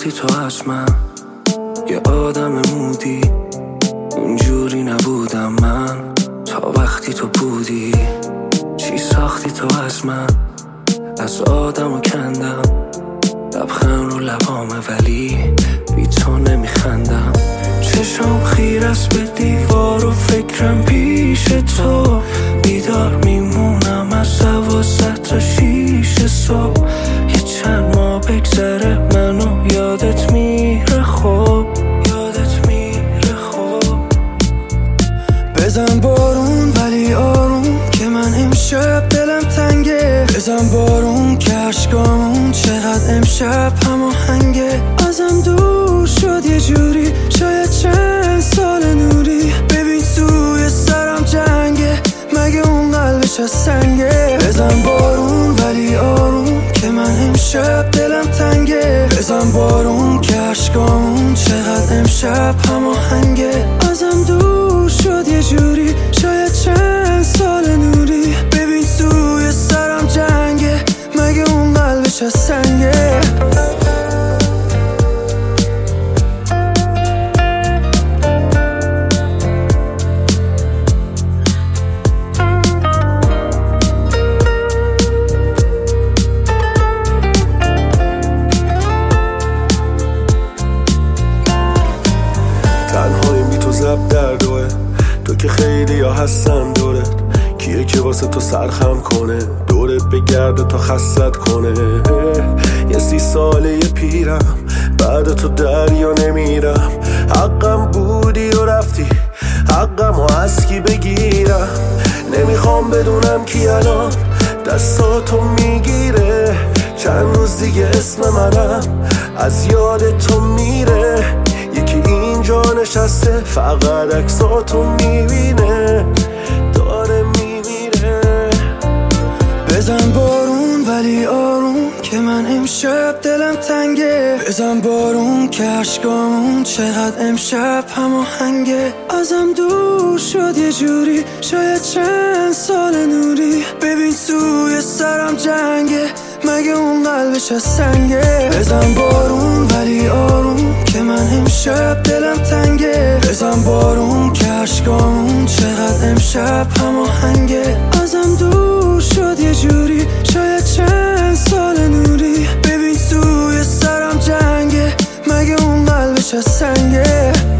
وقتی تو از من یه آدم مودی، اونجوری نبودم من تا وقتی تو بودی. چی ساختی تو از من، از آدمو کندم، لبخند رو لبامه ولی بی تو نمیخندم. چشم خیر است به دیوار و فکرم پیش تو، بیدار میمونم از 12 تا 6 صبح. یه چند ماه بگذره منو یادت میره خوب، یادت میره خوب. بزن بارون ولی آروم که من امشب دلم تنگه، بزن بارون که عشقامون چقدر امشب هماهنگه. ازم دور شد یه جوری، شاید چند سال نوری. ببین توی سرم جنگه، مگه اون قلبش از سنگه. بزن بارون ولی آروم که من امشب دلم تنگه، بزن بارون که عشقامون چقدر امشب هماهنگه. ازم دور شد یه جوری، شاید چند سال نوری. ببین توی سرم جنگه، مگه اون قلبش از سنگه. تنهایی بی تو زب در دوه، تو که خیلی ها هستن دورت. کیه که واسه تو سرخم کنه، دورت بگرده تا خستت کنه. یه 30 ساله پیرم، بعد تو دریا نمیرم. حقم بودی و رفتی، حقم و از کی بگیرم. نمیخوام بدونم کی الان دستاتو میگیره. چند روز دیگه اسم منم از یاد تو میره. یکی اینجا نشسته فقط عکساتو میبینه، داره میمیره. بزن بارون ولی آروم که من امشب دلم تنگه، بزن بارون که عشقامون چقدر امشب هماهنگه. ازم دور شد یه جوری، شاید چند سال نوری. ببین توی سرم جنگه، مگه اون قلبش از سنگه. بزن بارون ولی آروم که من امشب دلم تنگه، بزن بارون که عشقامون چقدر امشب هماهنگه. ازم دور شد یه جوری، شاید چند سال نوری. ببین توی سرم جنگه، مگه اون قلبش از سنگه.